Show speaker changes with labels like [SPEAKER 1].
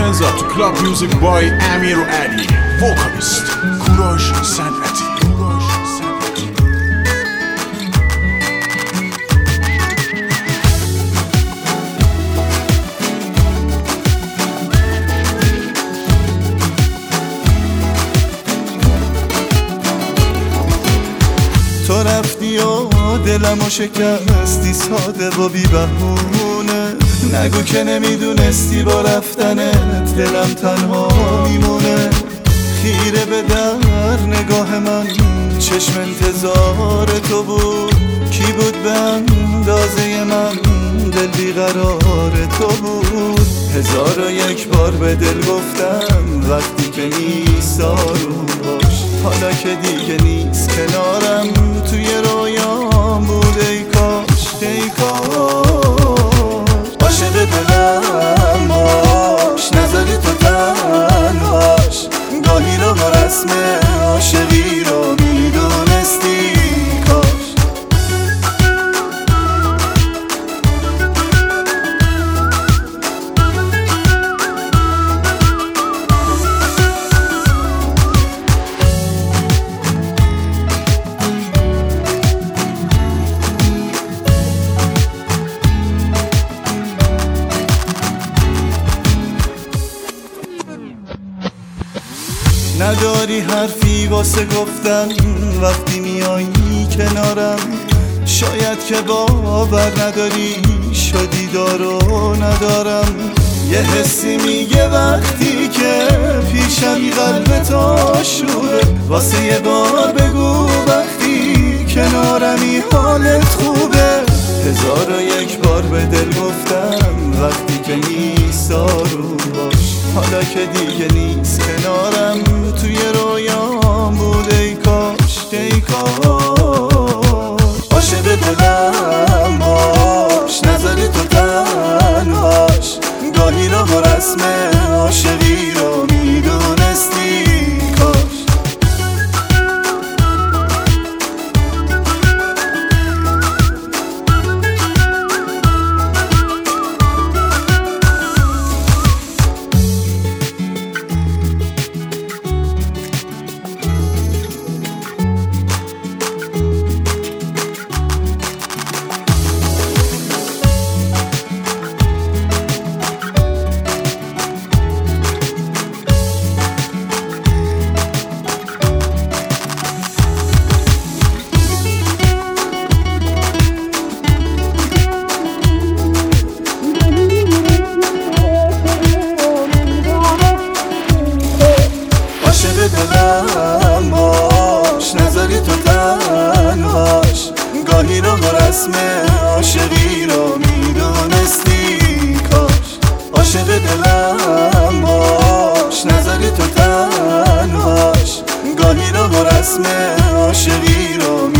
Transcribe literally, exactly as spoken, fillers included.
[SPEAKER 1] hands up to Club Music by امیر و علی. Vocalist کوروش صنعتی.
[SPEAKER 2] تو رفتی و دلمو شکستی ساده و بی بهونه. نگو که نمیدونستی با رفتنت دلم تنها میمونه. خیره به در نگاه من چشم انتظار تو بود. کی بود به اندازه من دل بیقرار تو بود. هزار و یک بار به دل گفتم وقتی که نیست آروم باش. حالا که دیگه نیست کنارم توی رویام بود. ای کاش ای کاش عاشق دلم باش. نذاری تو تنهاش. گاهی رو با رسم عاشقی رو میدونستی کاش. نداری حرفی واسه گفتن وقتی میایی کنارم. شاید که باور نداری شدی دارو ندارم. یه حسی میگه وقتی که پیشمی قلب تو شوره. واسه یه بار بگو وقتی کنارمی حالت خوبه. هزار و یک بار به دل گفتم وقتی که نیست آروم باش. حالا که دیگه نیست کنارم توی رویام بود. ای کاش ای کاش عاشق دلم باش. نذاری تو تنهاش. گاهی رو با رسم عاشقی رو میدونستی کاش. دلم باش. نذاری تو تنهاش. گاهی رو با رسم عاشقی رو میدونستی کاش. عاشق دلم باش. نذاری تو تنهاش. گاهی رو با رسم عاشقی رو